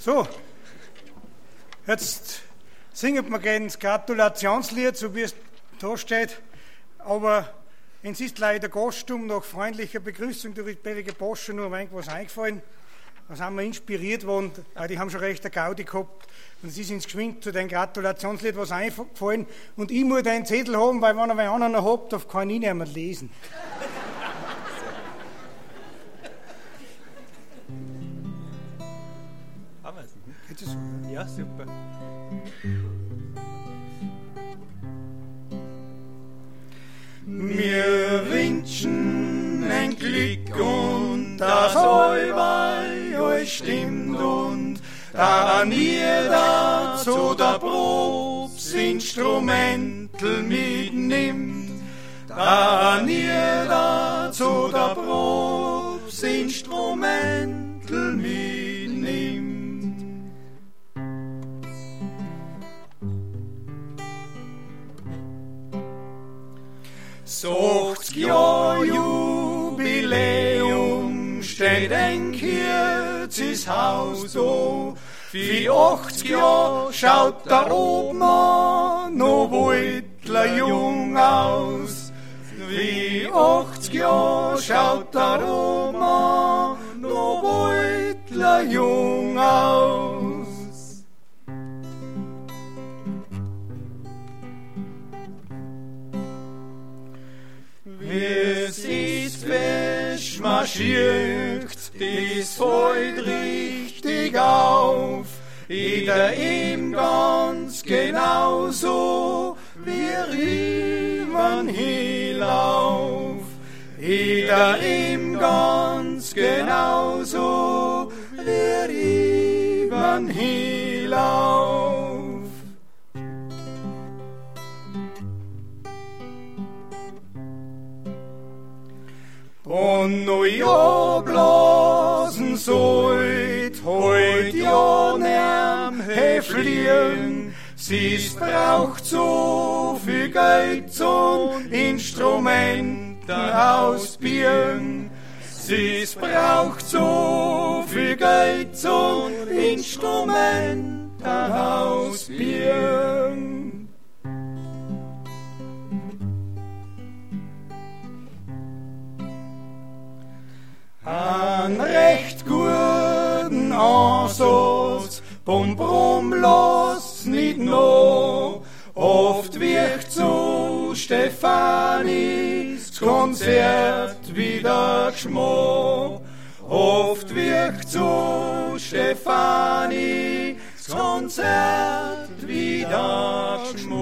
So, jetzt singen wir gerne das Gratulationslied, so wie es da steht, aber es ist leider Gastum, nach freundlicher Begrüßung durch die Berge Bosche nur ein wenig was eingefallen. Da sind wir inspiriert worden, die haben schon recht eine Gaudi gehabt und es ist uns geschwind zu dem Gratulationslied was eingefallen und ich muss den Zettel haben, weil wenn er wer anderen noch hat, darf kann ich nicht mehr lesen. Geht das so? Ja, super. Wir wünschen ein Glück und dass allweil alles stimmt und da jeder zu der Probs Instrumental mitnimmt. Da jeder zu der Probs Instrumental mitnimmt. So 80 Jahre Jubiläum steht ein Kirzis Haus so. Wie 80 Jahre schaut da oben an, no Waldler jung aus. Wie 80 Jahre schaut da oben an, no Waldler jung aus. Es ist frisch marschiert, das fällt richtig auf. Jeder ihm ganz genauso, wie man hinlauf. Jeder ihm ganz genauso, wie man hinlauf. Und no ja blasen sollt, heut ja nem fliehen. Sie's braucht so viel Geld zum Instrumente ausbieren. Sie's braucht so viel Geld zum Instrumente ausbieren. An recht guten Ansatz, Bum Brum lass nicht noch. Oft wird zu Stefanis Konzert wieder geschmack. Oft wird zu Stefanis Konzert wieder geschmack.